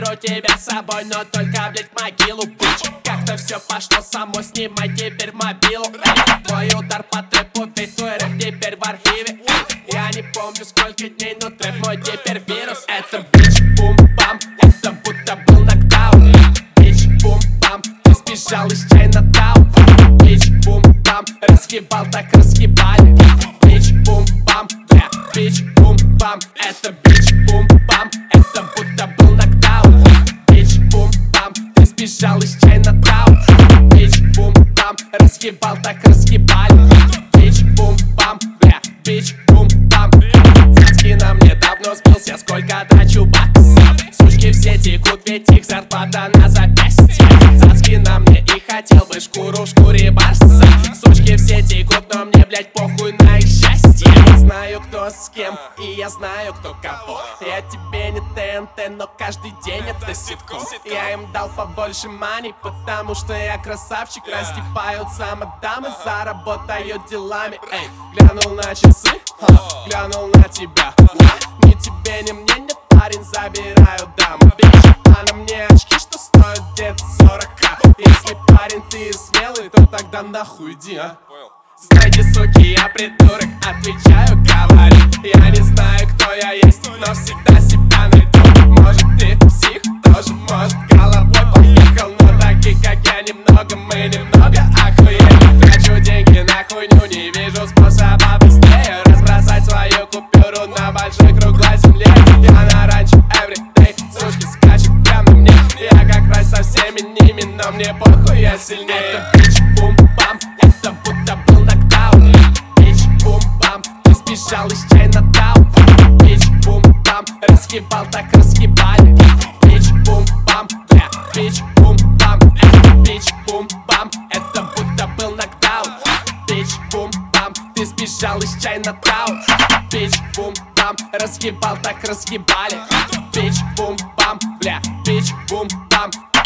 заберу тебя с собой, но только, блять, в могилу, бич. Как-то все пошло само, снимай теперь мобилу. Твой удар по трэпу, ведь твой рэп теперь в архиве. Я не помню сколько дней, но трэп мой теперь вирус. Это бич, бум-бам, это будто был нокдаун. Бич, бум-бам, ты сбежал из Чайнатаун. Бич, бум-бам, разгибал, так разгибали. Бич, бум-бам, бля, бич, бум-бам. Это бич, бум-бам, это будто был нокдаун. Бич, бум-бам, ты сбежал из Чайнатаун. Бич, бум-бам, разгибал, так разгибали. Бич, бум-бам, бля, бич, бум-бам. Цацки на мне давно сбился, сколько трачу баксов. Сучки все текут, ведь их зарплата на запястье. Цацки на мне и хотел бы шкуру в шкуре барса. Сучки все текут, но мне, блять, похуй на их счастье. Я знаю, кто с кем, и я знаю, кто кого. Я тебе не ТНТ, но каждый день это ситком. Я им дал побольше мани, потому что я красавчик. Раздеваются мадамы, заработают делами. Эй, глянул на часы, глянул на тебя. Ни тебе, ни мне, нет, парень, забираю даму. Бич, а на мне очки, что стоят где-то 40к. Если парень ты смелый, то тогда нахуй иди, а. Знаете, суки, я придурок, отвечаю, говорю. Я не знаю, кто я есть, но всегда себя найду. Может, ты псих, тоже, может, головой поехал. Но таких, как я, немного, мы немного охуели. Трачу деньги на хуйню, не вижу способа быстрее разбросать свою купюру на большой круглой земле. Я на ранчо everyday, сучки скачут прямо мне. Я как раз со всеми ними, но мне похуй, я сильнее. Это бич, бум-бам, это будто был нокдаун. Бич, бум-бам, ты сбежал из Чайнатаун. Бич, бум-бам, разгибал, так разгибали. Бич, бум-бам, бля, бич, бум-бам. Это бич, бум-бам, это будто был нокдаун. Бич, бум-бам, ты сбежал из Чайнатаун. Бич, бум-бам, разгибал, так разгибали. Бич, бум-бам, бля, бич, бум-бам.